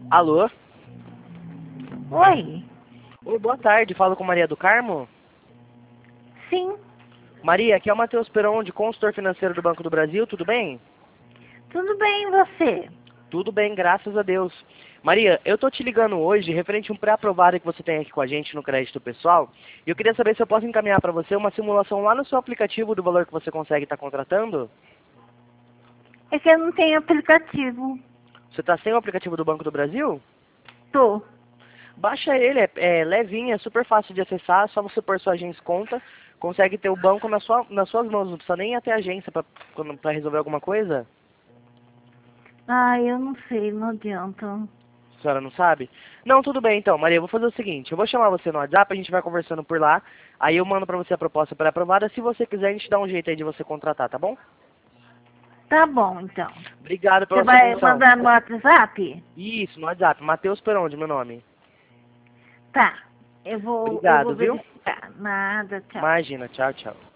Alô? Oi, Oi, boa tarde. Falo com Maria do Carmo? sim, Maria, aqui é o Matheus Peron, de consultor financeiro do Banco do Brasil. Tudo bem? tudo bem e você? Tudo bem, graças a Deus. Maria, eu tô te ligando hoje referente a um pré-aprovado que você tem aqui com a gente no crédito pessoal. E eu queria saber se eu posso encaminhar para você uma simulação lá no seu aplicativo do valor que você consegue estar contratando. É que eu não tenho aplicativo. Você está sem o aplicativo do Banco do Brasil? Tô. Baixa ele, é levinho, é super fácil de acessar, só você pôr sua agência conta, consegue ter o banco nas suas mãos, não precisa nem ir até a agência para resolver alguma coisa. Ah, eu não sei, não adianta. A senhora não sabe? Não, tudo bem então, Maria, eu vou fazer o seguinte, eu vou chamar você no WhatsApp, a gente vai conversando por lá, aí eu mando para você a proposta pré-aprovada, se você quiser a gente dá um jeito aí de você contratar, tá bom? Tá bom, então. Obrigado Você pela sua vai atenção. mandar no WhatsApp? Isso, no WhatsApp, Matheus Peronde, meu nome. Tá. Eu vou Obrigado, viu? verificar. Nada, tchau. Imagina, tchau, tchau.